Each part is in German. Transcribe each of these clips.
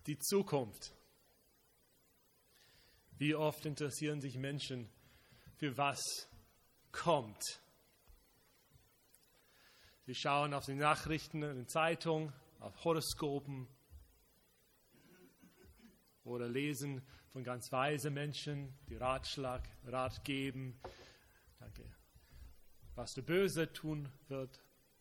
die Zukunft. Wie oft interessieren sich Menschen für was kommt? Sie schauen auf die Nachrichten in den Zeitungen, auf Horoskopen oder lesen von ganz weisen Menschen, die Rat geben, was der Böse tun wird.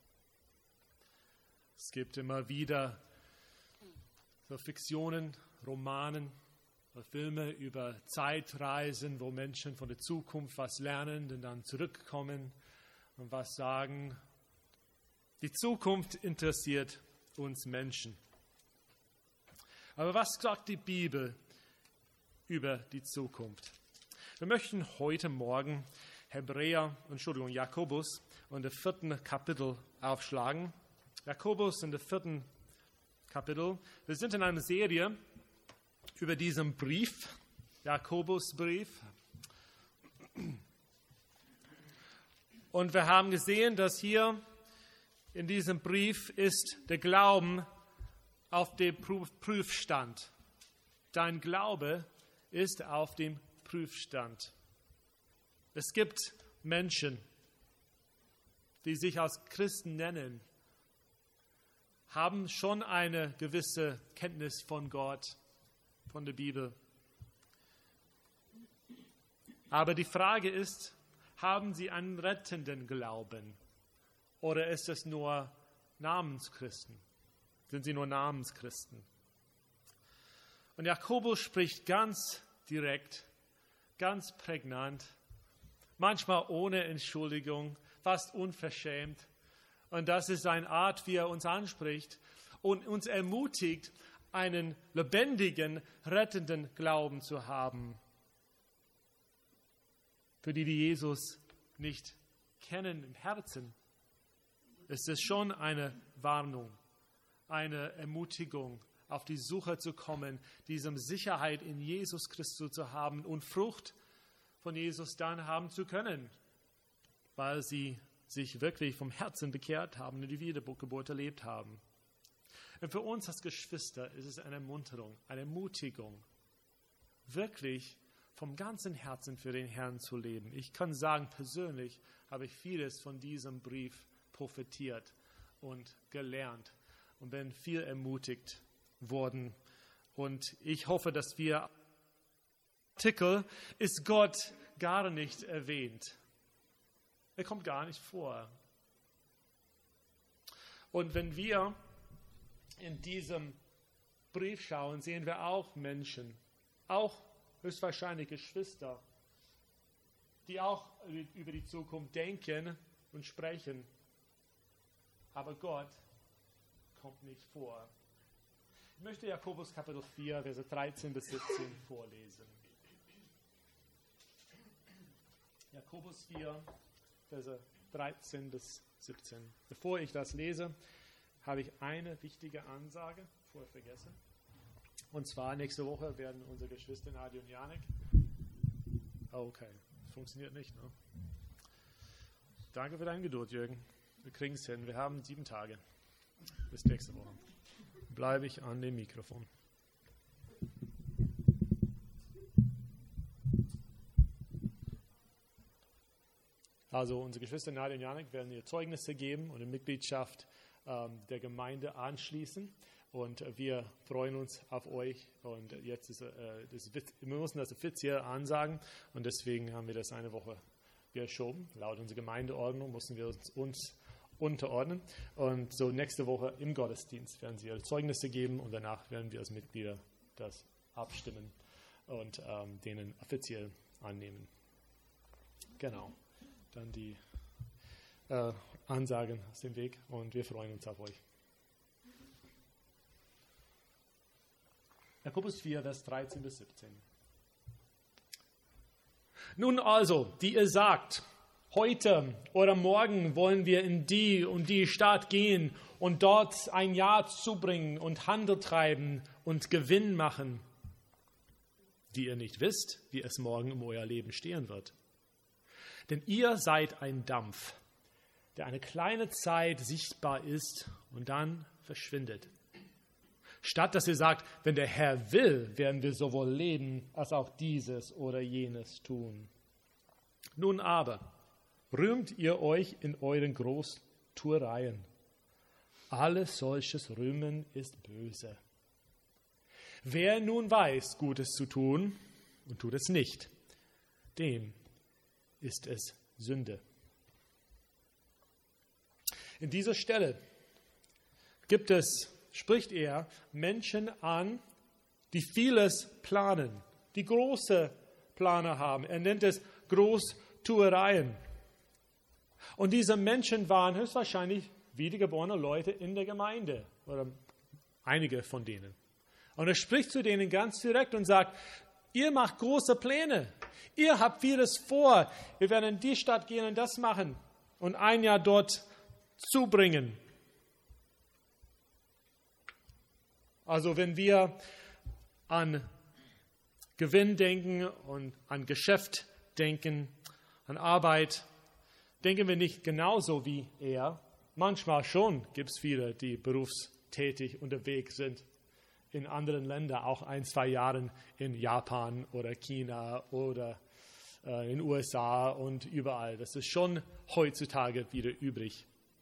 Es gibt immer wieder so Fiktionen, Romanen, Filme über Zeitreisen, wo Menschen von der Zukunft was lernen und dann zurückkommen und was sagen. Die Zukunft interessiert uns Menschen. Aber was sagt die Bibel über die Zukunft? Wir möchten heute Morgen Jakobus und das 4. Kapitel aufschlagen. Jakobus in der 4. Kapitel. Wir sind in einer Serie über diesen Brief, Jakobusbrief. Und wir haben gesehen, dass hier in diesem Brief ist der Glauben auf dem Prüfstand. Dein Glaube ist auf dem Prüfstand. Es gibt Menschen, die sich als Christen nennen, haben schon eine gewisse Kenntnis von Gott, von der Bibel. Aber die Frage ist, haben sie einen rettenden Glauben oder ist es nur Namenschristen? Sind sie nur Namenschristen? Und Jakobus spricht ganz direkt, ganz prägnant, manchmal ohne Entschuldigung, fast unverschämt. Und das ist eine Art, wie er uns anspricht und uns ermutigt, einen lebendigen, rettenden Glauben zu haben. Für die Jesus nicht kennen im Herzen, ist es schon eine Warnung, eine Ermutigung, auf die Suche zu kommen, diese Sicherheit in Jesus Christus zu haben und Frucht von Jesus dann haben zu können, weil sie sich wirklich vom Herzen bekehrt haben und die Wiedergeburt erlebt haben. Und für uns als Geschwister ist es eine Ermunterung, eine Ermutigung, wirklich vom ganzen Herzen für den Herrn zu leben. Ich kann sagen, persönlich habe ich vieles von diesem Brief profitiert und gelernt und bin viel ermutigt worden. Und ich hoffe, dass wir Artikel ist Gott gar nicht erwähnt. Er kommt gar nicht vor. Und wenn wir in diesem Brief schauen, sehen wir auch Menschen, auch höchstwahrscheinlich Geschwister, die auch über die Zukunft denken und sprechen. Aber Gott kommt nicht vor. Ich möchte Jakobus Kapitel 4, Verse 13 bis 17 vorlesen. Jakobus 4, Verse 13 bis 17. Bevor ich das lese, habe ich eine wichtige Ansage, bevor ich vergesse. Und zwar nächste Woche werden unsere Geschwister Nadia und Janik. Okay, funktioniert nicht, ne? Danke für deine Geduld, Jürgen. Wir kriegen es hin. Wir haben 7 Tage. Bis nächste Woche. Bleibe ich an dem Mikrofon. Also unsere Geschwister Nadia und Janik werden ihr Zeugnisse geben und eine Mitgliedschaft der Gemeinde anschließen. Und wir freuen uns auf euch. Und jetzt ist wir müssen das offiziell ansagen. Und deswegen haben wir das eine Woche geschoben. Laut unserer Gemeindeordnung mussten wir uns unterordnen. Und so nächste Woche im Gottesdienst werden sie ihre Zeugnisse geben. Und danach werden wir als Mitglieder das abstimmen und denen offiziell annehmen. Genau. Dann die Ansagen aus dem Weg und wir freuen uns auf euch. Jakobus 4, Vers 13 bis 17. Nun also, die ihr sagt, heute oder morgen wollen wir in die und die Stadt gehen und dort ein Jahr zubringen und Handel treiben und Gewinn machen, die ihr nicht wisst, wie es morgen um euer Leben stehen wird. Denn ihr seid ein Dampf, der eine kleine Zeit sichtbar ist und dann verschwindet. Statt dass ihr sagt, wenn der Herr will, werden wir sowohl leben, als auch dieses oder jenes tun. Nun aber, rühmt ihr euch in euren Großtuereien. Alles solches Rühmen ist böse. Wer nun weiß, Gutes zu tun und tut es nicht, dem ist es Sünde. In dieser Stelle spricht er Menschen an, die vieles planen, die große Pläne haben. Er nennt es Großtuereien. Und diese Menschen waren höchstwahrscheinlich wiedergeborene Leute in der Gemeinde oder einige von denen. Und er spricht zu denen ganz direkt und sagt, ihr macht große Pläne, ihr habt vieles vor, wir werden in die Stadt gehen und das machen und ein Jahr dort zubringen. Also wenn wir an Gewinn denken und an Geschäft denken, an Arbeit, denken wir nicht genauso wie er. Manchmal schon gibt es viele, die berufstätig unterwegs sind in anderen Ländern, auch 1-2 Jahren in Japan oder China oder in den USA und überall. Das ist schon heutzutage wieder übrig.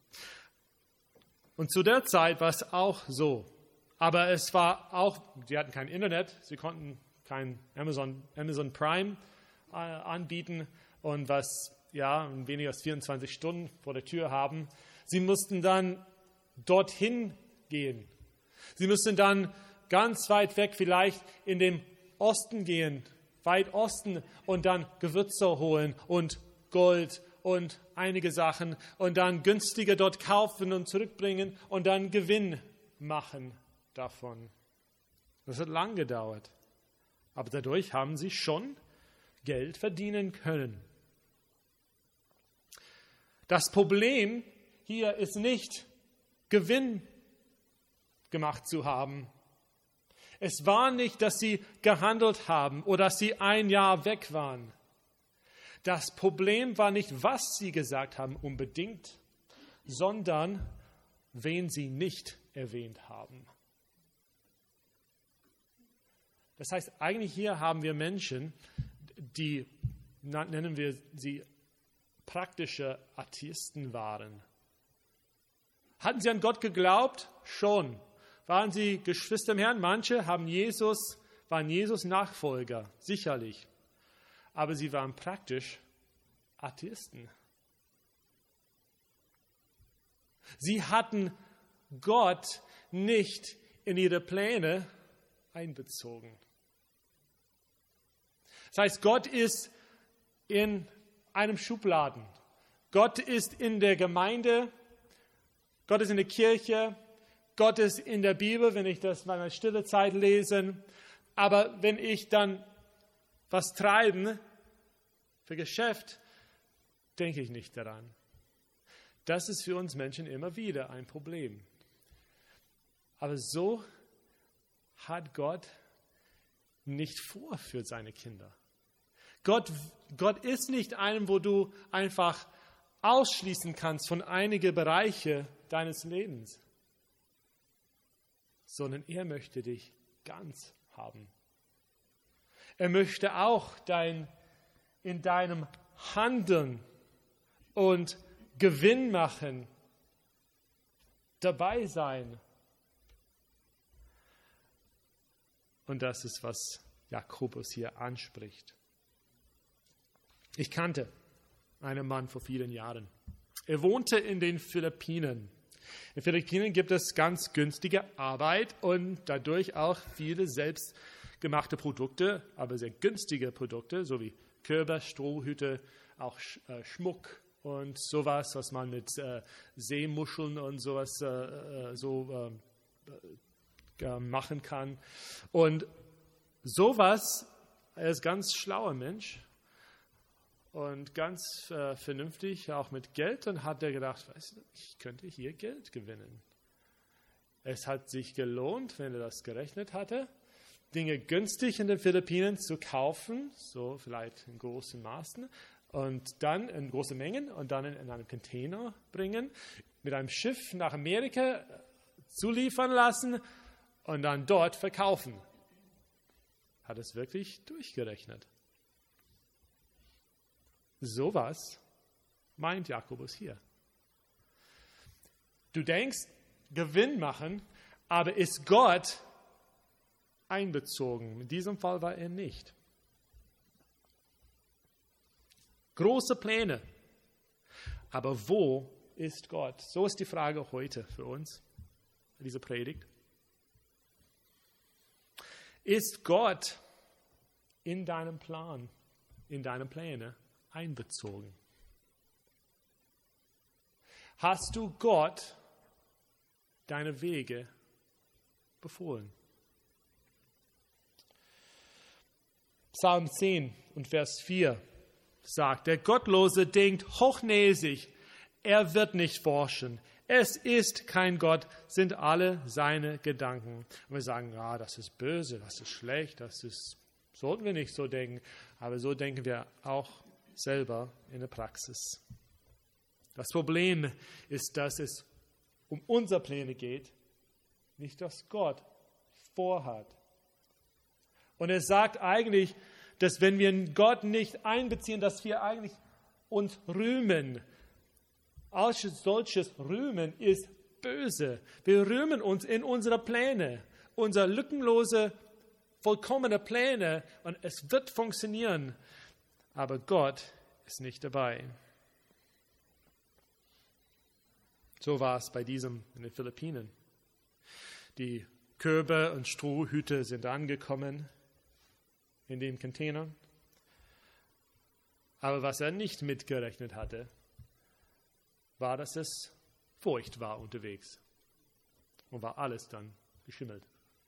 Und zu der Zeit war es auch so. Aber es war auch, sie hatten kein Internet, sie konnten kein Amazon Prime anbieten und was weniger als 24 Stunden vor der Tür haben. Sie mussten dann dorthin gehen. Sie mussten dann ganz weit weg, vielleicht in den Osten gehen, weit Osten und dann Gewürze holen und Gold und einige Sachen und dann günstiger dort kaufen und zurückbringen und dann Gewinn machen davon. Das hat lang gedauert. Aber dadurch haben sie schon Geld verdienen können. Das Problem hier ist nicht, Gewinn gemacht zu haben. Es war nicht, dass sie gehandelt haben oder dass sie ein Jahr weg waren. Das Problem war nicht, was sie gesagt haben unbedingt, sondern wen sie nicht erwähnt haben. Das heißt, eigentlich hier haben wir Menschen, die, nennen wir sie, praktische Atheisten waren. Hatten sie an Gott geglaubt? Schon. Waren sie Geschwister im Herrn? Manche waren Jesus Nachfolger, sicherlich. Aber sie waren praktisch Atheisten. Sie hatten Gott nicht in ihre Pläne einbezogen. Das heißt, Gott ist in einem Schubladen. Gott ist in der Gemeinde, Gott ist in der Kirche, Gott ist in der Bibel, wenn ich das in meiner stille Zeit lese. Aber wenn ich dann was treiben für Geschäft, denke ich nicht daran. Das ist für uns Menschen immer wieder ein Problem. Aber so hat Gott nicht vor für seine Kinder. Gott ist nicht einem, wo du einfach ausschließen kannst von einigen Bereichen deines Lebens, sondern er möchte dich ganz haben. Er möchte auch in deinem Handeln und Gewinn machen, dabei sein. Und das ist, was Jakobus hier anspricht. Ich kannte einen Mann vor vielen Jahren. Er wohnte in den Philippinen. In den Philippinen gibt es ganz günstige Arbeit und dadurch auch viele selbstgemachte Produkte, aber sehr günstige Produkte, so wie Körbe, Strohhüte, auch Schmuck und sowas, was man mit Seemuscheln und sowas machen kann. Und sowas, er ist ein ganz schlauer Mensch und ganz vernünftig, auch mit Geld. Dann hat er gedacht, weißt du, ich könnte hier Geld gewinnen. Es hat sich gelohnt, wenn er das gerechnet hatte, Dinge günstig in den Philippinen zu kaufen, so vielleicht in großen Maßen, und dann in große Mengen und dann in einem Container bringen, mit einem Schiff nach Amerika zuliefern lassen und dann dort verkaufen. Hat es wirklich durchgerechnet. Sowas meint Jakobus hier. Du denkst, Gewinn machen, aber ist Gott einbezogen? In diesem Fall war er nicht. Große Pläne. Aber wo ist Gott? So ist die Frage heute für uns, diese Predigt. Ist Gott in deinem Plan, in deine Pläne einbezogen? Hast du Gott deine Wege befohlen? Psalm 10 und Vers 4 sagt, der Gottlose denkt hochnäsig, er wird nicht forschen. Es ist kein Gott, sind alle seine Gedanken. Und wir sagen, ja, das ist böse, das ist schlecht, sollten wir nicht so denken. Aber so denken wir auch selber in der Praxis. Das Problem ist, dass es um unsere Pläne geht, nicht dass Gott vorhat. Und er sagt eigentlich, dass wenn wir Gott nicht einbeziehen, dass wir eigentlich uns rühmen. Als solches Rühmen ist böse. Wir rühmen uns in unsere Pläne, unsere lückenlose, vollkommene Pläne, und es wird funktionieren. Aber Gott ist nicht dabei. So war es bei diesem in den Philippinen. Die Körbe und Strohhüte sind angekommen in den Containern. Aber was er nicht mitgerechnet hatte, war, dass es feucht war unterwegs und war alles dann geschimmelt.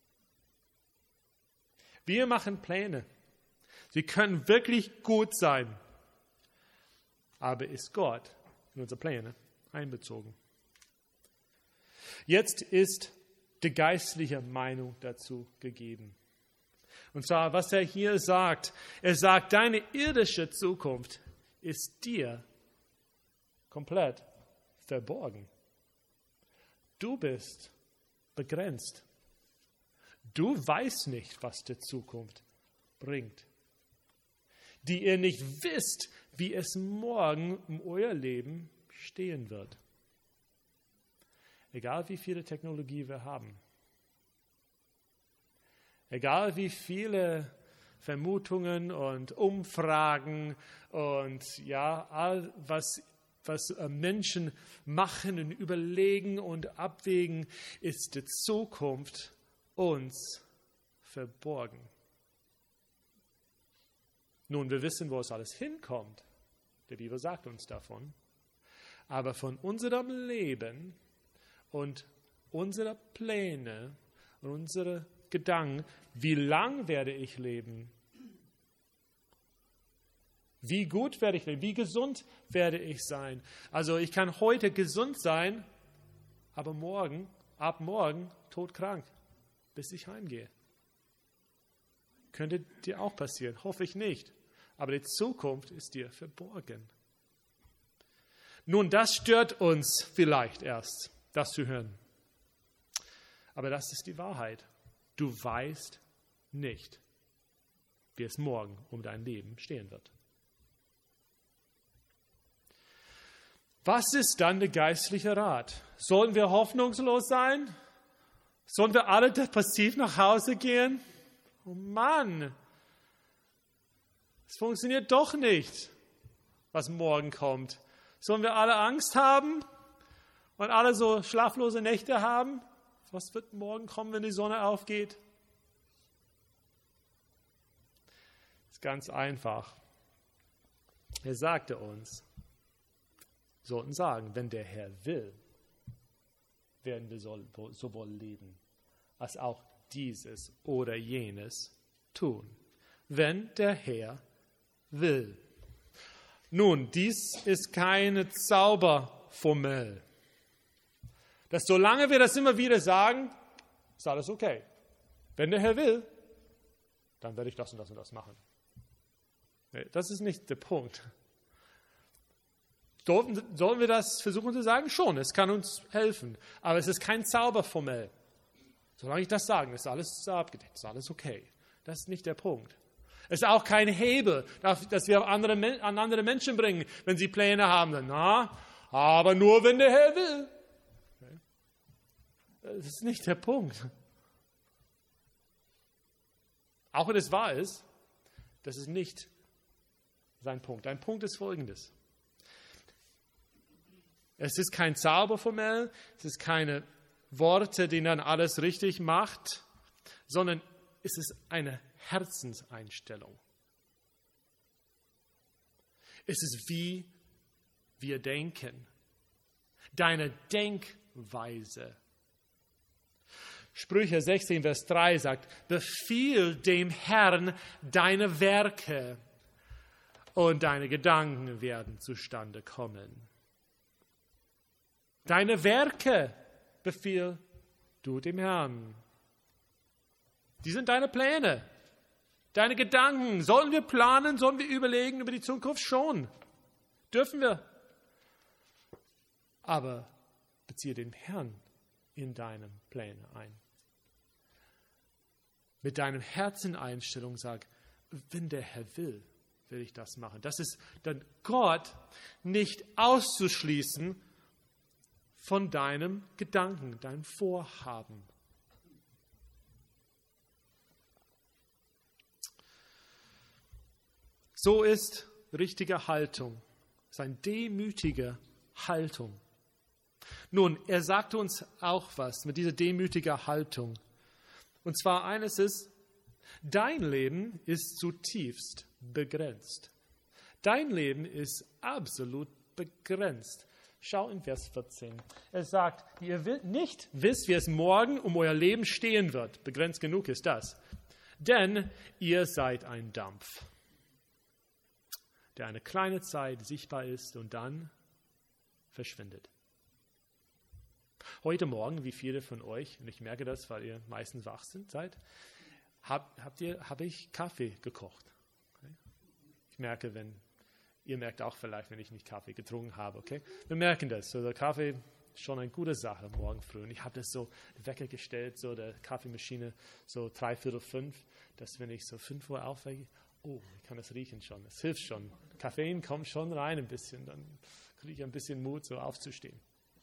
Wir machen Pläne. Sie können wirklich gut sein. Aber ist Gott in unsere Pläne einbezogen? Jetzt ist die geistliche Meinung dazu gegeben. Und zwar, was er hier sagt. Er sagt, deine irdische Zukunft ist dir komplett verborgen. Du bist begrenzt. Du weißt nicht, was die Zukunft bringt. Die ihr nicht wisst, wie es morgen in euer Leben stehen wird. Egal wie viele Technologie wir haben. Egal wie viele Vermutungen und Umfragen und ja, all was Menschen machen und überlegen und abwägen, ist die Zukunft uns verborgen. Nun, wir wissen, wo es alles hinkommt. Die Bibel sagt uns davon. Aber von unserem Leben und unsere Pläne und unsere Gedanken, wie lang werde ich leben? Wie gut werde ich leben? Wie gesund werde ich sein? Also ich kann heute gesund sein, aber ab morgen todkrank, bis ich heimgehe. Könnte dir auch passieren, hoffe ich nicht. Aber die Zukunft ist dir verborgen. Nun, das stört uns vielleicht erst, das zu hören. Aber das ist die Wahrheit. Du weißt nicht, wie es morgen um dein Leben stehen wird. Was ist dann der geistliche Rat? Sollen wir hoffnungslos sein? Sollen wir alle depressiv nach Hause gehen? Oh Mann, es funktioniert doch nicht, was morgen kommt. Sollen wir alle Angst haben und alle so schlaflose Nächte haben? Was wird morgen kommen, wenn die Sonne aufgeht? Das ist ganz einfach. Er sagte uns, wir sollten sagen, wenn der Herr will, werden wir sowohl leben, als auch dieses oder jenes tun. Wenn der Herr will. Nun, dies ist keine Zauberformel. Dass solange wir das immer wieder sagen, ist alles okay. Wenn der Herr will, dann werde ich das und das und das machen. Nee, das ist nicht der Punkt. Sollen wir das versuchen zu sagen? Schon, es kann uns helfen. Aber es ist kein Zauberformel. Solange ich das sage, ist alles abgedeckt, ist alles okay. Das ist nicht der Punkt. Es ist auch kein Hebel, dass wir an andere Menschen bringen, wenn sie Pläne haben. Dann, aber nur, wenn der Herr will. Okay. Das ist nicht der Punkt. Auch wenn es wahr ist, das ist nicht sein Punkt. Ein Punkt ist folgendes. Es ist kein Zauberformel, es ist keine Worte, die dann alles richtig macht, sondern es ist eine Herzenseinstellung. Es ist wie wir denken. Deine Denkweise. Sprüche 16, Vers 3 sagt, befiehl dem Herrn deine Werke und deine Gedanken werden zustande kommen. Deine Werke befiehl du dem Herrn. Die sind deine Pläne, deine Gedanken. Sollen wir planen, sollen wir überlegen über die Zukunft? Schon. Dürfen wir. Aber beziehe den Herrn in deine Pläne ein. Mit deinem Herzeneinstellung sag, wenn der Herr will, will ich das machen. Das ist dann Gott nicht auszuschließen von deinem Gedanken, deinem Vorhaben. So ist richtige Haltung. Es ist eine demütige Haltung. Nun, er sagt uns auch was mit dieser demütigen Haltung. Und zwar eines ist, dein Leben ist zutiefst begrenzt. Dein Leben ist absolut begrenzt. Schau in Vers 14. Er sagt, ihr nicht wisst, wie es morgen um euer Leben stehen wird. Begrenzt genug ist das. Denn ihr seid ein Dampf, der eine kleine Zeit sichtbar ist und dann verschwindet. Heute Morgen, wie viele von euch, und ich merke das, weil ihr meistens wach seid, habe ich Kaffee gekocht. Okay? Ich merke, ihr merkt auch vielleicht, wenn ich nicht Kaffee getrunken habe. Okay? Wir merken das. So, der Kaffee ist schon eine gute Sache morgen früh. Und ich habe das so Wecker gestellt, so der Kaffeemaschine, so 3:45, dass wenn ich so 5 Uhr aufwecke, ich kann das riechen schon. Es hilft schon. Koffein kommt schon rein ein bisschen. Dann kriege ich ein bisschen Mut, so aufzustehen.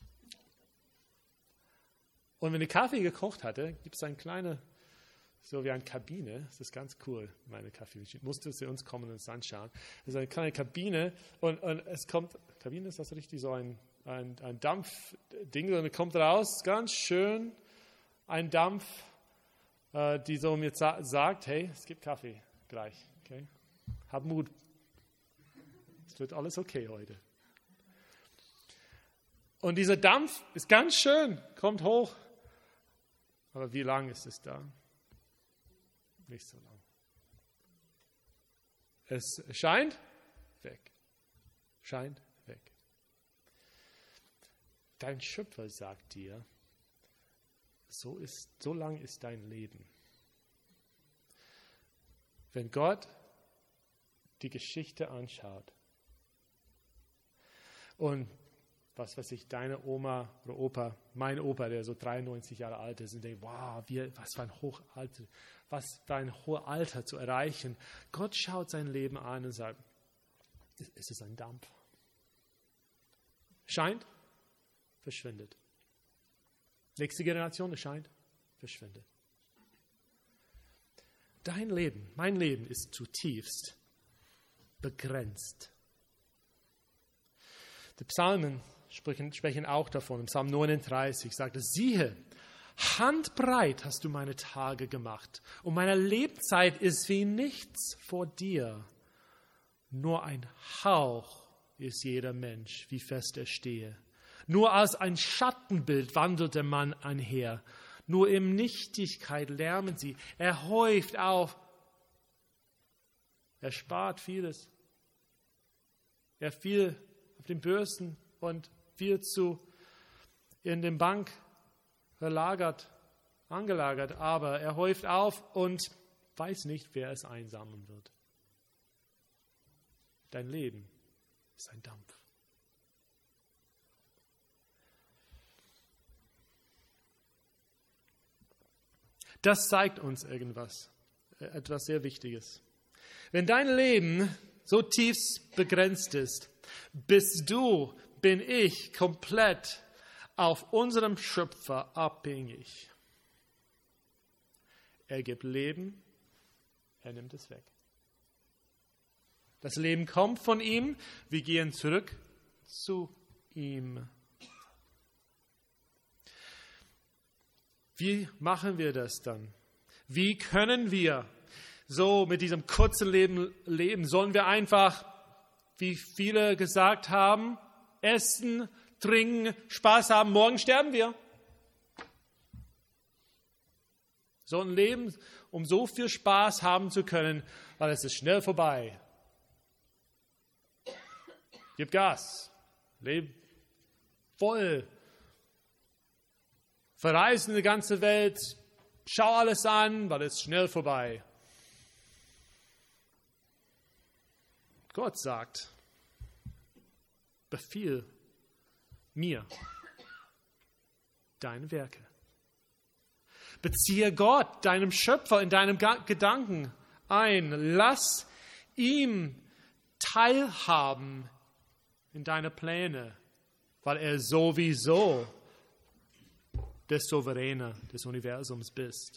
Und wenn ich Kaffee gekocht hatte, gibt es eine kleine, so wie eine Kabine. Das ist ganz cool, meine Kaffeemaschine. Musste zu uns kommen und uns anschauen. Das ist eine kleine Kabine und es kommt, Kabine, ist das richtig, so ein Dampfding, und es kommt raus, ganz schön, ein Dampf, die so mir sagt, hey, es gibt Kaffee gleich. Okay? Hab Mut. Es wird alles okay heute. Und dieser Dampf ist ganz schön, kommt hoch. Aber wie lang ist es da? Nicht so lang. Es scheint weg. Scheint weg. Dein Schöpfer sagt dir, so lang ist dein Leben. Wenn Gott die Geschichte anschaut und was weiß ich, deine Oma oder Opa, mein Opa, der so 93 Jahre alt ist, und denkt, wow, was für ein hohes Alter zu erreichen. Gott schaut sein Leben an und sagt, es ist ein Dampf. Scheint, verschwindet. Nächste Generation, es scheint, verschwindet. Dein Leben, mein Leben ist zutiefst begrenzt. Die Psalmen sprechen auch davon. Im Psalm 39 sagt es, siehe, handbreit hast du meine Tage gemacht und meine Lebzeit ist wie nichts vor dir. Nur ein Hauch ist jeder Mensch, wie fest er stehe. Nur als ein Schattenbild wandelt der Mann einher. Nur in Nichtigkeit lärmen sie. Er häuft auf. Er spart vieles. Er fiel auf den Börsen und viel in den Bank angelagert, aber er häuft auf und weiß nicht, wer es einsammeln wird. Dein Leben ist ein Dampf. Das zeigt uns etwas sehr Wichtiges. Wenn dein Leben so tief begrenzt ist, bin ich komplett auf unserem Schöpfer abhängig. Er gibt Leben, er nimmt es weg. Das Leben kommt von ihm, wir gehen zurück zu ihm. Wie machen wir das dann? Wie können wir so mit diesem kurzen Leben leben? Sollen wir einfach, wie viele gesagt haben, essen, trinken, Spaß haben, morgen sterben wir? So ein Leben, um so viel Spaß haben zu können, weil es ist schnell vorbei. Gib Gas, leb voll, verreise in die ganze Welt, schau alles an, weil es ist schnell vorbei. Gott sagt, befiehl mir deine Werke. Beziehe Gott, deinem Schöpfer, in deinem Gedanken ein. Lass ihm teilhaben in deine Pläne, weil er sowieso der Souveräne des Universums bist.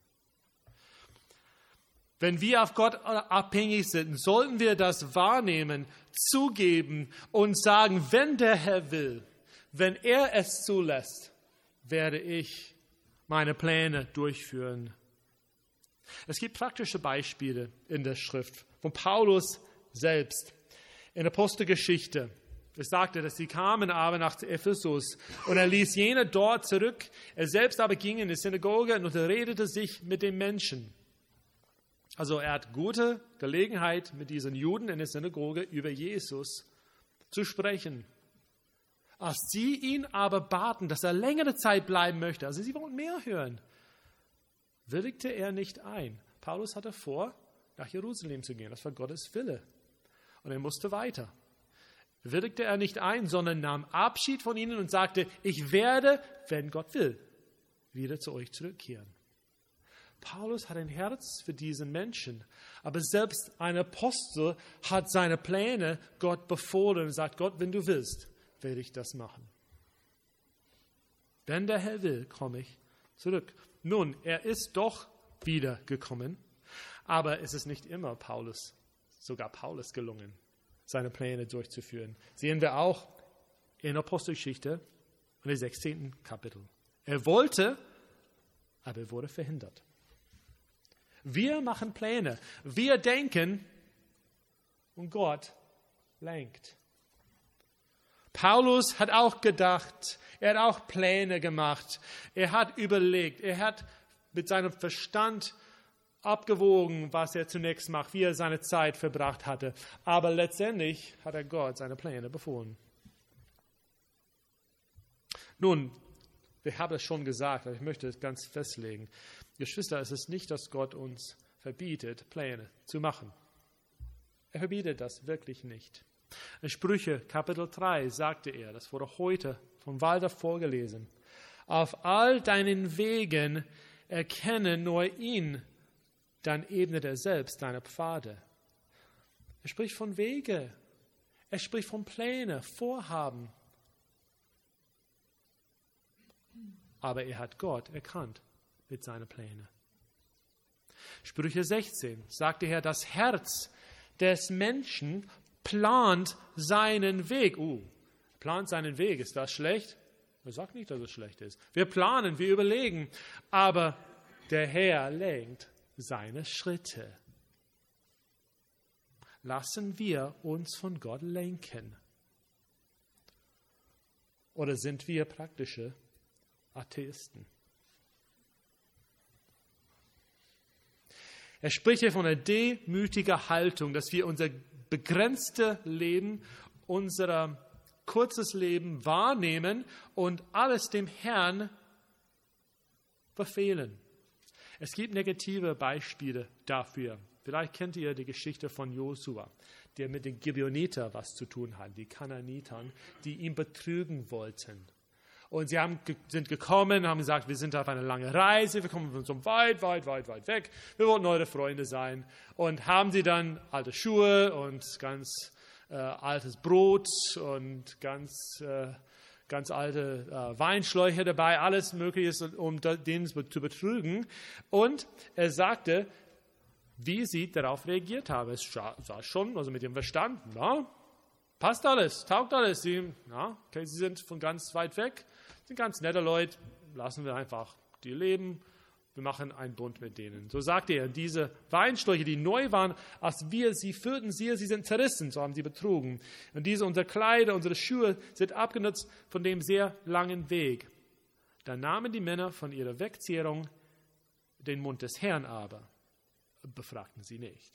Wenn wir auf Gott abhängig sind, sollten wir das wahrnehmen, zugeben und sagen, wenn der Herr will, wenn er es zulässt, werde ich meine Pläne durchführen. Es gibt praktische Beispiele in der Schrift von Paulus selbst. In der Apostelgeschichte. Es sagte, dass sie kamen aber nach Ephesus und er ließ jene dort zurück. Er selbst aber ging in die Synagoge und unterredete sich mit den Menschen. Also er hat gute Gelegenheit, mit diesen Juden in der Synagoge über Jesus zu sprechen. Als sie ihn aber baten, dass er längere Zeit bleiben möchte, also sie wollten mehr hören, willigte er nicht ein. Paulus hatte vor, nach Jerusalem zu gehen. Das war Gottes Wille. Und er musste weiter. Willigte er nicht ein, sondern nahm Abschied von ihnen und sagte, ich werde, wenn Gott will, wieder zu euch zurückkehren. Paulus hat ein Herz für diesen Menschen, aber selbst ein Apostel hat seine Pläne Gott befohlen und sagt, Gott, wenn du willst, werde ich das machen. Wenn der Herr will, komme ich zurück. Nun, er ist doch wieder gekommen, aber es ist nicht immer sogar Paulus gelungen, seine Pläne durchzuführen. Sehen wir auch in der Apostelgeschichte in dem 16. Kapitel. Er wollte, aber er wurde verhindert. Wir machen Pläne, wir denken und Gott lenkt. Paulus hat auch gedacht, er hat auch Pläne gemacht, er hat überlegt, er hat mit seinem Verstand abgewogen, was er zunächst macht, wie er seine Zeit verbracht hatte. Aber letztendlich hat er Gott seine Pläne befohlen. Nun, wir haben es schon gesagt, aber ich möchte es ganz festlegen. Geschwister, es ist nicht, dass Gott uns verbietet, Pläne zu machen. Er verbietet das wirklich nicht. In Sprüche Kapitel 3 sagte er, das wurde heute von Walter vorgelesen, auf all deinen Wegen erkenne nur ihn, dann ebnet er selbst deine Pfade. Er spricht von Wege, er spricht von Pläne, Vorhaben. Aber er hat Gott erkannt mit seinen Plänen. Sprüche 16 sagte er, das Herz des Menschen plant seinen Weg. Plant seinen Weg, ist das schlecht? Er sagt nicht, dass es schlecht ist. Wir planen, wir überlegen, aber der Herr lenkt seine Schritte. Lassen wir uns von Gott lenken? Oder sind wir praktische Atheisten? Er spricht hier von einer demütigen Haltung, dass wir unser begrenztes Leben, unser kurzes Leben wahrnehmen und alles dem Herrn befehlen. Es gibt negative Beispiele dafür. Vielleicht kennt ihr die Geschichte von Josua, der mit den Gibeoniter was zu tun hat, die Kanaanitern, die ihn betrügen wollten. Und sie sind gekommen, haben gesagt, wir sind auf einer langen Reise, wir kommen von so weit weg, wir wollten eure Freunde sein. Und haben sie dann alte Schuhe und ganz altes Brot und ganz alte Weinschläuche dabei, alles Mögliche, um den zu betrügen. Und er sagte, wie sie darauf reagiert haben. Es sah schon, also mit dem Verstand, na, passt alles, taugt alles. Sie sind von ganz weit weg, sind ganz nette Leute, lassen wir einfach die leben. Wir machen einen Bund mit denen. So sagte er, diese Weinschläuche, die neu waren, als wir sie führten, sie sind zerrissen, so haben sie betrogen. Und unsere Kleider, unsere Schuhe sind abgenutzt von dem sehr langen Weg. Da nahmen die Männer von ihrer Wegzehrung den Mund des Herrn aber, befragten sie nicht.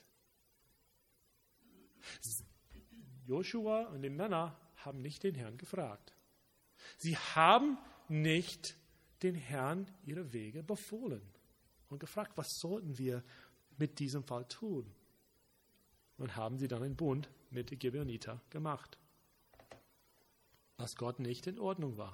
Joshua und die Männer haben nicht den Herrn gefragt. Sie haben nicht den Herrn ihre Wege befohlen und gefragt, was sollten wir mit diesem Fall tun? Und haben sie dann einen Bund mit den Gibeoniter gemacht, was Gott nicht in Ordnung war.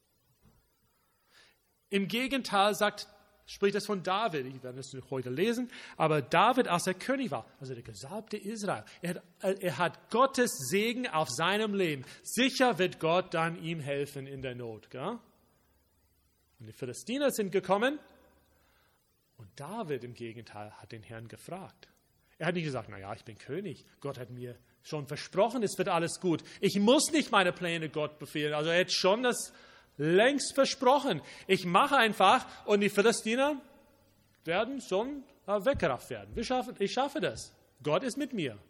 Im Gegenteil spricht es von David, ich werde es heute lesen, aber David, als er König war, also der Gesalbte Israel, er hat Gottes Segen auf seinem Leben. Sicher wird Gott dann ihm helfen in der Not. Gell? Und die Philistiner sind gekommen und David im Gegenteil hat den Herrn gefragt. Er hat nicht gesagt, naja, ich bin König, Gott hat mir schon versprochen, es wird alles gut. Ich muss nicht meine Pläne Gott befehlen, also er hat schon das längst versprochen. Ich mache einfach und die Philistiner werden schon weggerafft werden. Ich schaffe das. Gott ist mit mir.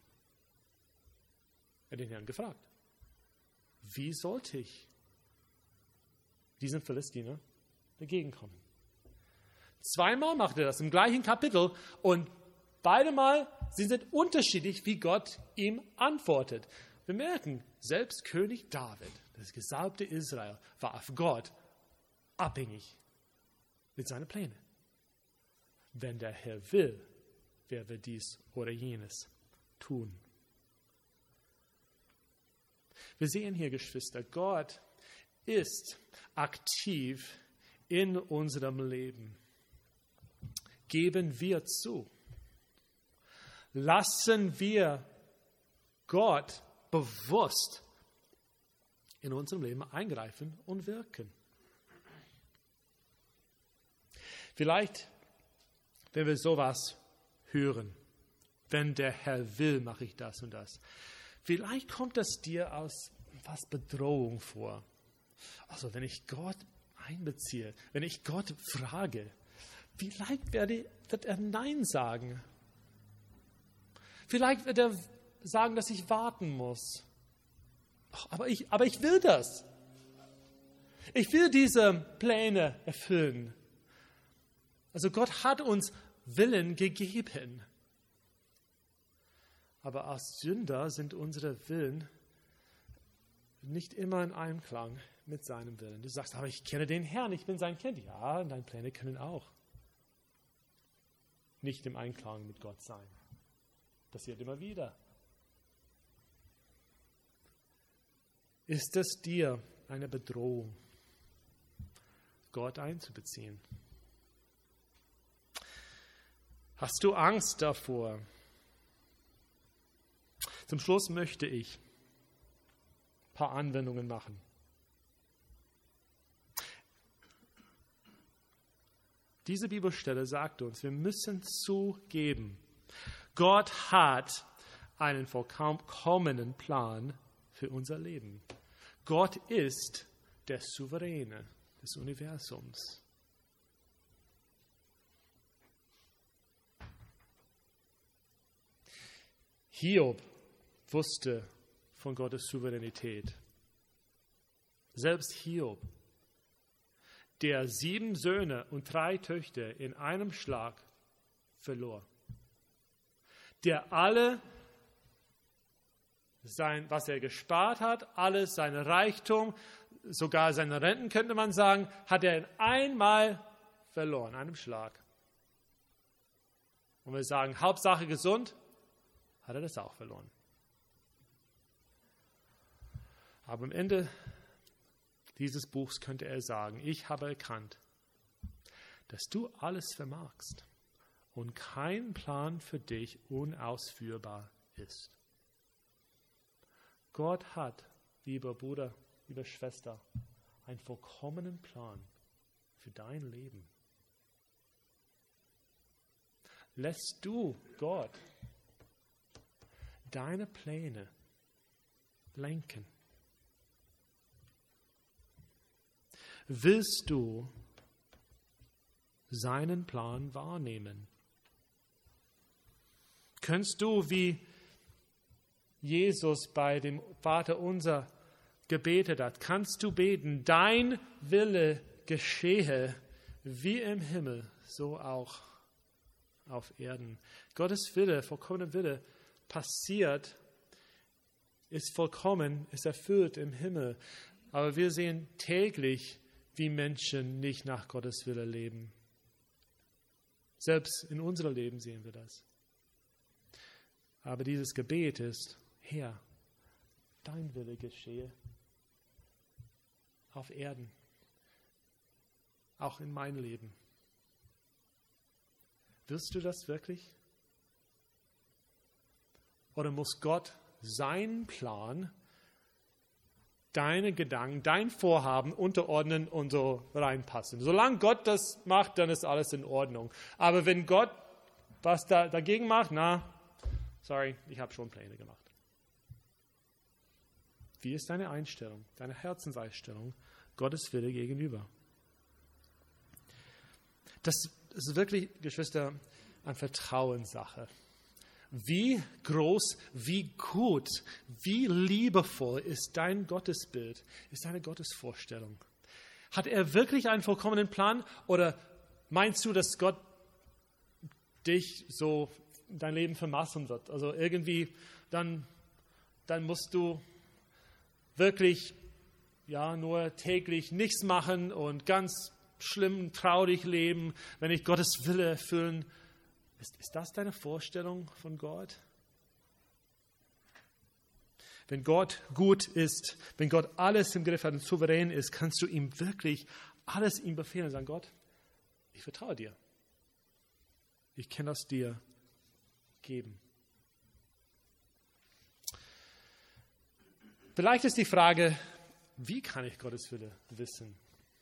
Er hat den Herrn gefragt, wie sollte ich diesen Philistiner entgegenkommen? Zweimal macht er das im gleichen Kapitel und beide Mal sind es unterschiedlich, wie Gott ihm antwortet. Wir merken, selbst König David, das gesalbte Israel, war auf Gott abhängig mit seinen Plänen. Wenn der Herr will, wer wird dies oder jenes tun. Wir sehen hier, Geschwister, Gott ist aktiv in unserem Leben. Geben wir zu. Lassen wir Gott bewusst in unserem Leben eingreifen und wirken. Vielleicht, wenn wir sowas hören, wenn der Herr will, mache ich das und das. Vielleicht kommt das dir als was Bedrohung vor. Also wenn ich Gott einbeziehe, wenn ich Gott frage, vielleicht wird er Nein sagen. Vielleicht wird er sagen, dass ich warten muss. Aber ich will das. Ich will diese Pläne erfüllen. Also Gott hat uns Willen gegeben. Aber als Sünder sind unsere Willen nicht immer in Einklang mit seinem Willen. Du sagst, aber ich kenne den Herrn, ich bin sein Kind. Ja, deine Pläne können auch nicht im Einklang mit Gott sein. Passiert immer wieder. Ist es dir eine Bedrohung, Gott einzubeziehen? Hast du Angst davor? Zum Schluss möchte ich ein paar Anwendungen machen. Diese Bibelstelle sagt uns, wir müssen zugeben, Gott hat einen vollkommenen Plan für unser Leben. Gott ist der Souveräne des Universums. Hiob wusste von Gottes Souveränität. Selbst Hiob, der 7 Söhne und 3 Töchter in einem Schlag verlor, der alle was er gespart hat, alles sein Reichtum, sogar seine Renten, könnte man sagen, hat er in einmal verloren, einem Schlag. Und wir sagen, Hauptsache gesund, hat er das auch verloren. Aber am Ende dieses Buchs könnte er sagen, ich habe erkannt, dass du alles vermagst und kein Plan für dich unausführbar ist. Gott hat, lieber Bruder, liebe Schwester, einen vollkommenen Plan für dein Leben. Lässt du Gott deine Pläne lenken? Willst du seinen Plan wahrnehmen? Kannst du, wie Jesus bei dem Vaterunser gebetet hat, kannst du beten, dein Wille geschehe wie im Himmel, so auch auf Erden. Gottes Wille, vollkommener Wille, passiert, ist vollkommen, ist erfüllt im Himmel. Aber wir sehen täglich, wie Menschen nicht nach Gottes Wille leben. Selbst in unserem Leben sehen wir das. Aber dieses Gebet ist, Herr, dein Wille geschehe auf Erden, auch in meinem Leben. Willst du das wirklich? Oder muss Gott seinen Plan, deine Gedanken, dein Vorhaben unterordnen und so reinpassen? Solange Gott das macht, dann ist alles in Ordnung. Aber wenn Gott was dagegen macht, sorry, ich habe schon Pläne gemacht. Wie ist deine Einstellung, deine Herzenseinstellung Gottes Wille gegenüber? Das ist wirklich, Geschwister, eine Vertrauenssache. Wie groß, wie gut, wie liebevoll ist dein Gottesbild, ist deine Gottesvorstellung? Hat er wirklich einen vollkommenen Plan oder meinst du, dass Gott dich so dein Leben vermassen wird? Also irgendwie, dann musst du wirklich nur täglich nichts machen und ganz schlimm, traurig leben, wenn ich Gottes Wille erfüllen. Ist das deine Vorstellung von Gott? Wenn Gott gut ist, wenn Gott alles im Griff hat und souverän ist, kannst du ihm wirklich alles ihm befehlen und sagen, Gott, ich vertraue dir. Ich kann das dir geben. Vielleicht ist die Frage, wie kann ich Gottes Wille wissen?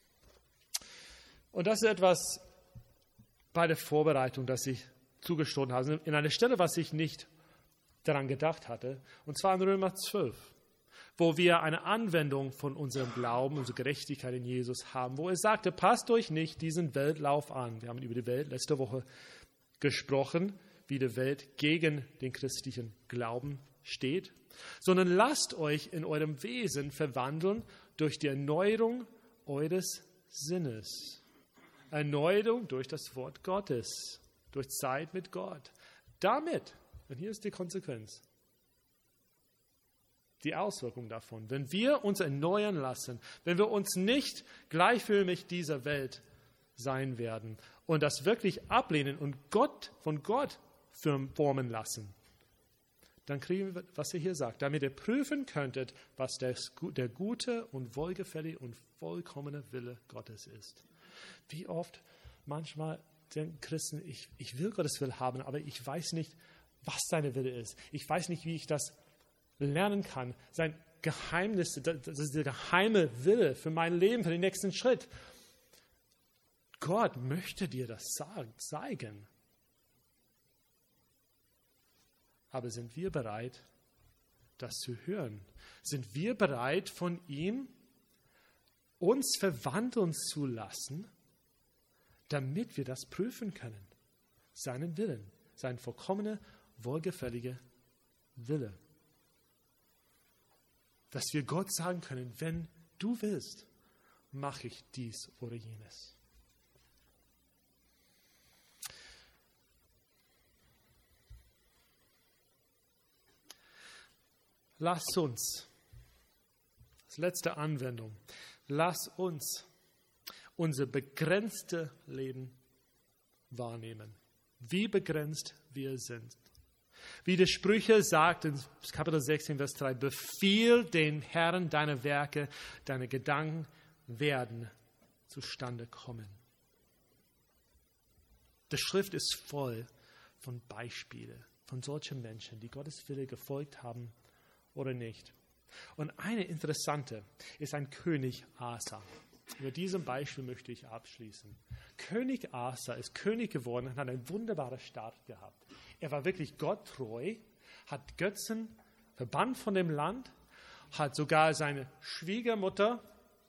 Und das ist etwas bei der Vorbereitung, das ich zugestoßen habe, in einer Stelle, was ich nicht daran gedacht hatte, und zwar in Römer 12, wo wir eine Anwendung von unserem Glauben, unserer Gerechtigkeit in Jesus haben, wo er sagte, passt euch nicht diesen Weltlauf an. Wir haben über die Welt letzte Woche gesprochen, wie die Welt gegen den christlichen Glauben steht, sondern lasst euch in eurem Wesen verwandeln durch die Erneuerung eures Sinnes. Erneuerung durch das Wort Gottes, durch Zeit mit Gott. Damit, und hier ist die Konsequenz, die Auswirkung davon, wenn wir uns erneuern lassen, wenn wir uns nicht gleichförmig dieser Welt sein werden und das wirklich ablehnen und von Gott formen lassen, dann kriegen wir, was er hier sagt, damit ihr prüfen könntet, was der gute und wohlgefällige und vollkommene Wille Gottes ist. Wie oft, manchmal denken Christen, ich will Gottes Wille haben, aber ich weiß nicht, was seine Wille ist. Ich weiß nicht, wie ich das lernen kann. Sein Geheimnis, das ist der geheime Wille für mein Leben, für den nächsten Schritt. Gott möchte dir das zeigen. Aber sind wir bereit, das zu hören? Sind wir bereit, von ihm uns verwandeln zu lassen, damit wir das prüfen können? Seinen Willen, sein vollkommener, wohlgefälliger Wille. Dass wir Gott sagen können, wenn du willst, mache ich dies oder jenes. Lass uns, als letzte Anwendung, lass uns unser begrenztes Leben wahrnehmen. Wie begrenzt wir sind. Wie die Sprüche sagt in Kapitel 16, Vers 3, befiehl den Herrn deine Werke, deine Gedanken werden zustande kommen. Die Schrift ist voll von Beispielen von solchen Menschen, die Gottes Wille gefolgt haben oder nicht. Und eine interessante ist ein König Asa. Mit diesem Beispiel möchte ich abschließen. König Asa ist König geworden und hat einen wunderbaren Start gehabt. Er war wirklich Gott treu, hat Götzen verbannt von dem Land, hat sogar seine Schwiegermutter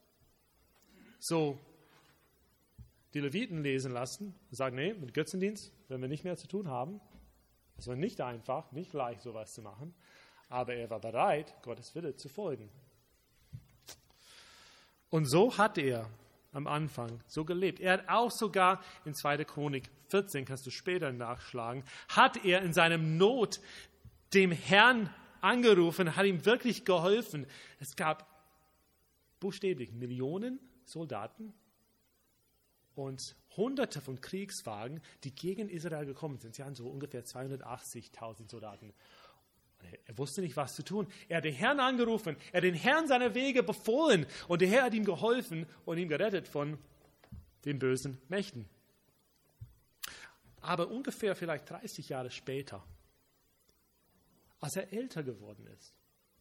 so die Leviten lesen lassen und sagt, nee, mit Götzendienst werden wir nicht mehr zu tun haben. Es war nicht einfach, nicht leicht, sowas zu machen, aber er war bereit, Gottes Wille zu folgen. Und so hat er am Anfang so gelebt. Er hat auch sogar in 2. Chronik 14, kannst du später nachschlagen, hat er in seinem Not dem Herrn angerufen, hat ihm wirklich geholfen. Es gab buchstäblich Millionen Soldaten und Hunderte von Kriegswagen, die gegen Israel gekommen sind. Sie hatten so ungefähr 280.000 Soldaten. Er wusste nicht, was zu tun. Er hat den Herrn angerufen, er hat den Herrn seine Wege befohlen und der Herr hat ihm geholfen und ihn gerettet von den bösen Mächten. Aber ungefähr vielleicht 30 Jahre später, als er älter geworden ist,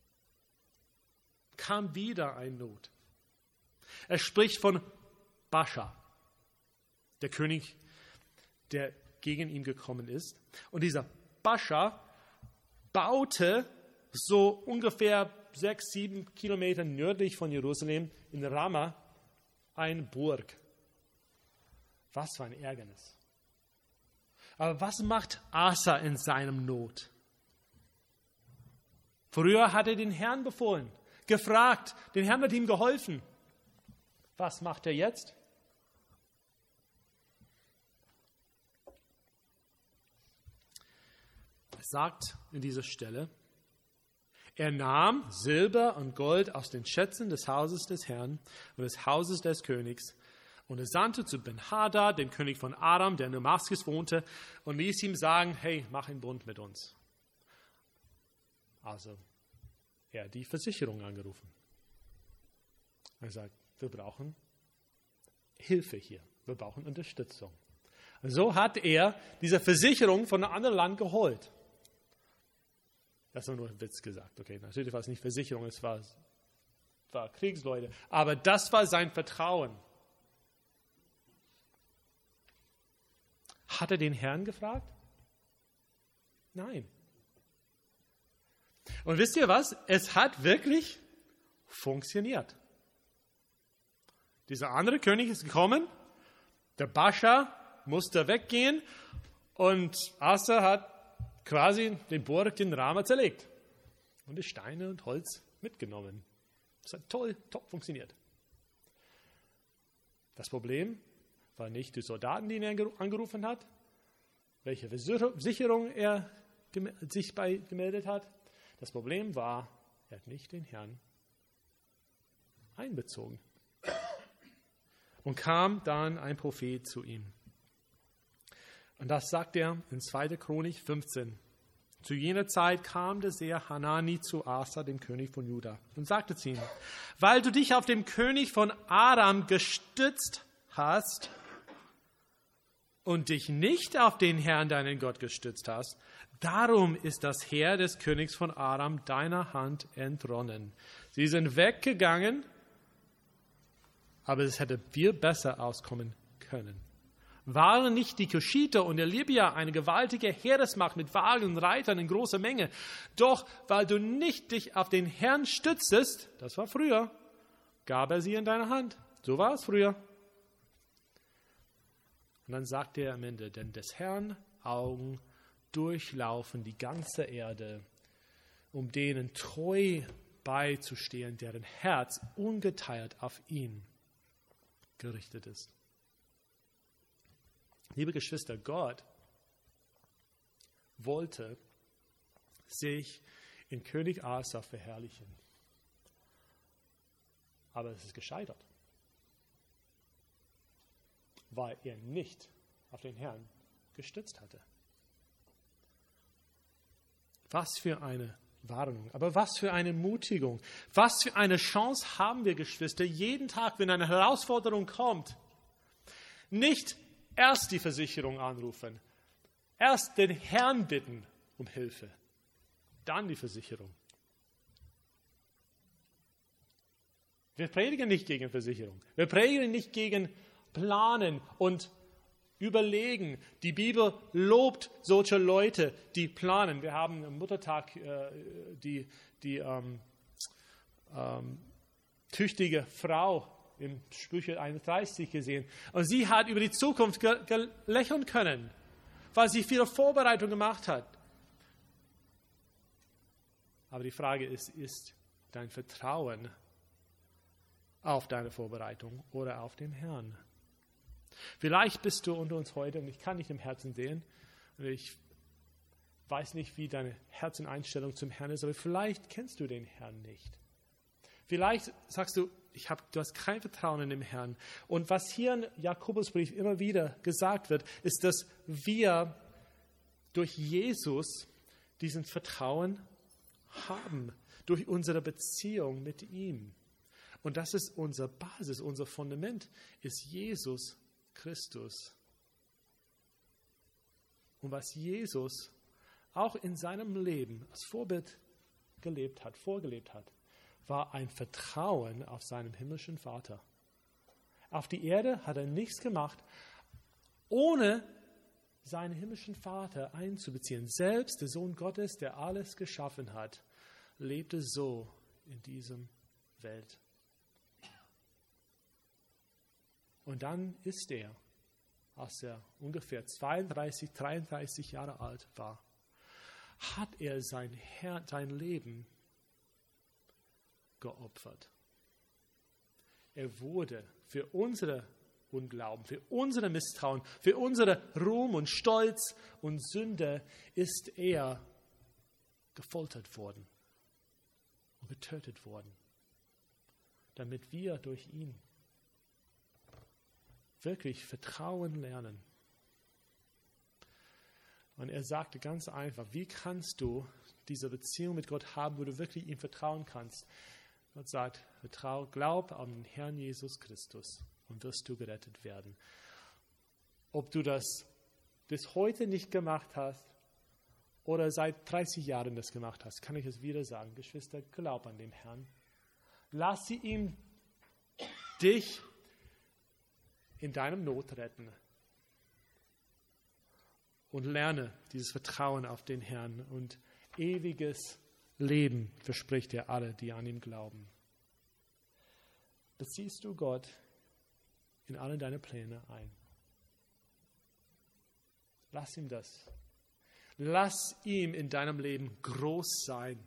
kam wieder eine Not. Er spricht von Baascha, der König, der gegen ihn gekommen ist. Und dieser Baascha baute so ungefähr 6-7 Kilometer nördlich von Jerusalem in Rama eine Burg. Was für ein Ärgernis. Aber was macht Asa in seinem Not? Früher hat er den Herrn befohlen, gefragt, den Herrn hat ihm geholfen. Was macht er jetzt? Er sagt in dieser Stelle, er nahm Silber und Gold aus den Schätzen des Hauses des Herrn und des Hauses des Königs und er sandte zu Ben-Hadad, dem König von Aram, der in Damaskus wohnte, und ließ ihm sagen, hey, mach einen Bund mit uns. Also, er hat die Versicherung angerufen. Er sagt, wir brauchen Hilfe hier, wir brauchen Unterstützung. Und so hat er diese Versicherung von einem anderen Land geholt. Das war nur ein Witz gesagt. Okay, natürlich war es nicht Versicherung, es war Kriegsleute. Aber das war sein Vertrauen. Hat er den Herrn gefragt? Nein. Und wisst ihr was? Es hat wirklich funktioniert. Dieser andere König ist gekommen, der Baascha musste weggehen und Asa hat quasi den Burg, den Rama zerlegt und die Steine und Holz mitgenommen. Das hat top funktioniert. Das Problem war nicht die Soldaten, die er angerufen hat, welche Versicherung er sich bei gemeldet hat. Das Problem war, er hat nicht den Herrn einbezogen. Und kam dann ein Prophet zu ihm. Und das sagt er in 2. Chronik 15. Zu jener Zeit kam der Seher Hanani zu Asa, dem König von Juda, und sagte zu ihm, weil du dich auf den König von Aram gestützt hast und dich nicht auf den Herrn, deinen Gott, gestützt hast, darum ist das Heer des Königs von Aram deiner Hand entronnen. Sie sind weggegangen, aber es hätte viel besser auskommen können. Waren nicht die Kuschiter und der Libyer eine gewaltige Heeresmacht mit Wagen und Reitern in großer Menge? Doch weil du nicht dich auf den Herrn stützest, das war früher, gab er sie in deine Hand. So war es früher. Und dann sagt er am Ende, denn des Herrn Augen durchlaufen die ganze Erde, um denen treu beizustehen, deren Herz ungeteilt auf ihn gerichtet ist. Liebe Geschwister, Gott wollte sich in König Asa verherrlichen. Aber es ist gescheitert, weil er nicht auf den Herrn gestützt hatte. Was für eine Warnung. Aber was für eine Ermutigung. Was für eine Chance haben wir, Geschwister, jeden Tag, wenn eine Herausforderung kommt, nicht erst die Versicherung anrufen, erst den Herrn bitten um Hilfe, dann die Versicherung. Wir predigen nicht gegen Versicherung. Wir predigen nicht gegen Planen und Überlegen. Die Bibel lobt solche Leute, die planen. Wir haben am Muttertag die tüchtige Frau im Sprüche 31 gesehen. Und sie hat über die Zukunft lächeln können, weil sie viele Vorbereitungen gemacht hat. Aber die Frage ist dein Vertrauen auf deine Vorbereitung oder auf den Herrn? Vielleicht bist du unter uns heute, und ich kann nicht im Herzen sehen, und ich weiß nicht, wie deine Herzeneinstellung zum Herrn ist, aber vielleicht kennst du den Herrn nicht. Vielleicht sagst du, du hast kein Vertrauen in den Herrn. Und was hier im Jakobusbrief immer wieder gesagt wird, ist, dass wir durch Jesus diesen Vertrauen haben, durch unsere Beziehung mit ihm. Und das ist unsere Basis, unser Fundament, ist Jesus Christus. Und was Jesus auch in seinem Leben als Vorbild vorgelebt hat, war ein Vertrauen auf seinen himmlischen Vater. Auf die Erde hat er nichts gemacht, ohne seinen himmlischen Vater einzubeziehen. Selbst der Sohn Gottes, der alles geschaffen hat, lebte so in diesem Welt. Und dann ist er, als er ungefähr 32, 33 Jahre alt war, hat er sein Leben geopfert. Er wurde für unsere Unglauben, für unsere Misstrauen, für unsere Ruhm und Stolz und Sünde ist er gefoltert worden und getötet worden, damit wir durch ihn wirklich Vertrauen lernen. Und er sagte ganz einfach, wie kannst du diese Beziehung mit Gott haben, wo du wirklich ihm vertrauen kannst? Gott sagt, glaub an den Herrn Jesus Christus und wirst du gerettet werden. Ob du das bis heute nicht gemacht hast oder seit 30 Jahren das gemacht hast, kann ich es wieder sagen. Geschwister, glaub an den Herrn. Lass ihm dich in deinem Not retten. Und lerne dieses Vertrauen auf den Herrn. Und ewiges Leben verspricht er alle, die an ihn glauben. Beziehst du Gott in alle deine Pläne ein? Lass ihm das. Lass ihm in deinem Leben groß sein.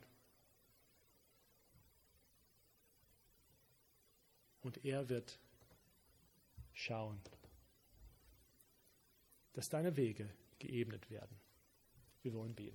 Und er wird schauen, dass deine Wege geebnet werden. Wir wollen beten.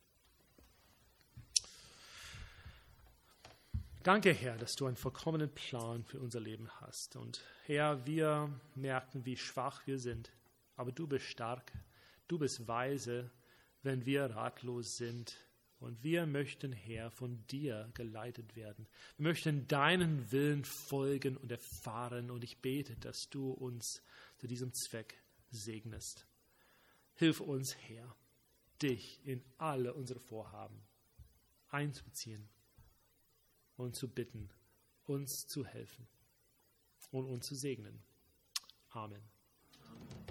Danke, Herr, dass du einen vollkommenen Plan für unser Leben hast. Und Herr, wir merken, wie schwach wir sind. Aber du bist stark, du bist weise, wenn wir ratlos sind. Und wir möchten, Herr, von dir geleitet werden. Wir möchten deinen Willen folgen und erfahren. Und ich bete, dass du uns zu diesem Zweck segnest. Hilf uns, Herr, dich in alle unsere Vorhaben einzubeziehen und zu bitten, uns zu helfen und uns zu segnen. Amen.